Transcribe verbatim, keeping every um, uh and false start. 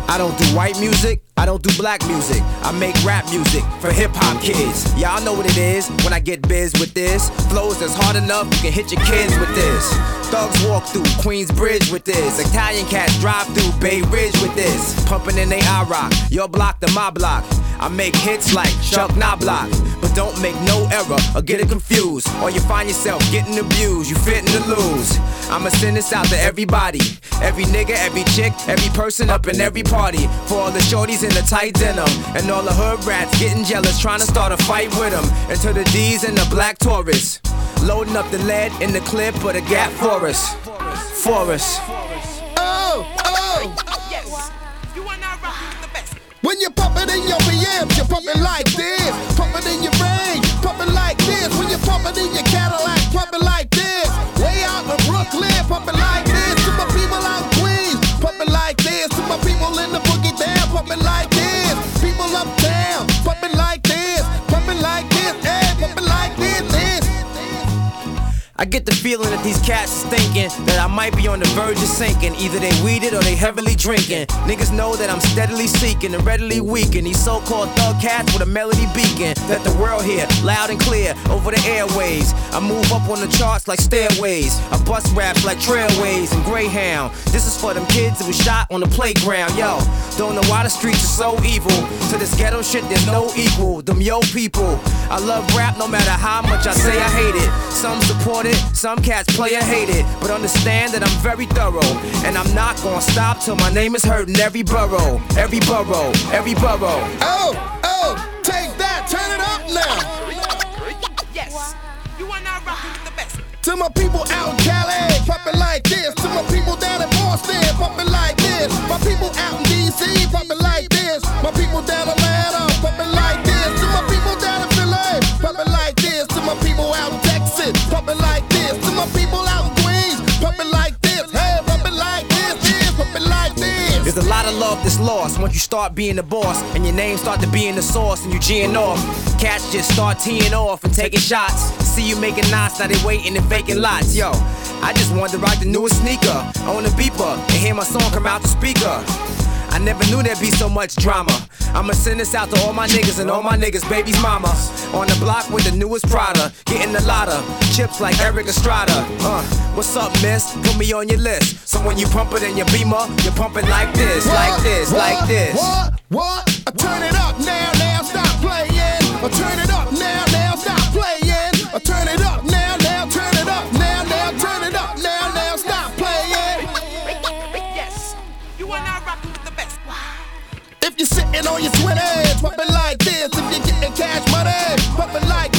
I don't do white music, I don't do black music. I make rap music for hip-hop kids. Y'all know what it is when I get biz with this. Flows that's hard enough, you can hit your kids with this. Thugs walk through Queensbridge with this. Italian cats drive through Bay Ridge with this. Pumping in they I-Rock, your block to my block. I make hits like Chuck Knobloch, but don't make no error or get it confused, or you find yourself getting abused. You fitting to lose. I'ma send this out to everybody, every nigga, every chick, every person up in every party. For all the shorties in the tight denim, and all the hood rats getting jealous, trying to start a fight with them. And to the D's and the black Taurus, loading up the lead in the clip of the Gap Forest. Forest. Oh, oh. When you pump it in your B Ms, you pump it like this. Pump it in your range, pump it like this. When you pump it in your Cadillac, pump it like this. Way out in Brooklyn, pump it like this. To my people out in Queens, pump it like this. To my people in the boogie down, pump it like this. People uptown, pump it like this. Pump it like this, hey, pump it like this, this. I get the feeling that these cats is thinking that I might be on the verge of sinking. Either they weeded or they heavily drinking. Niggas know that I'm steadily seeking and readily weaken these so-called thug cats with a melody beacon that the world hear loud and clear over the airways. I move up on the charts like stairways. I bust raps like trailways and Greyhound. This is for them kids that was shot on the playground. Yo, don't know why the streets are so evil. To this ghetto shit there's no equal. Them yo people, I love rap no matter how much I say I hate it. Some support it, some cats play and hate it, but understand that I'm very thorough, and I'm not gonna stop till my name is heard in every borough, every borough, every borough. Oh, oh, take that, turn it up now. Yes, you are now rocking with the best. To my people out in Cali, pump it like this. To my people down in Boston, pump it like this. My people out in D C, pump it like this. My people down in Atlanta, pump it like this. To my people down in Philly, pump it like this. To my people out in Texas, pump it like this. To my people out in Queens, pump it like this. Hey, pump it like this, this, pump it like this. There's a lot of love that's lost once you start being the boss, and your name start to be in the source, and you G'ing off. Cats just start teeing off and taking shots. See you making knots, now they waiting and faking lots. Yo, I just wanted to rock the newest sneaker, own a beeper, and hear my song come out the speaker. I never knew there'd be so much drama. I'ma send this out to all my niggas and all my niggas' baby's mama. On the block with the newest Prada, getting a lot of chips like Eric Estrada. Uh, what's up, miss? Put me on your list. So when you pump it in your Beamer, you pump it like this, What? like this, What? like this. What? What? I turn it up now, now stop playing. I turn it up now, now stop playing. I turn it up now, now turn it up now, now turn it up now, now stop playing. Yes, you are now rocking with the best. If you're sitting on your twenties, pump it like this. If you're getting cash money, pump it like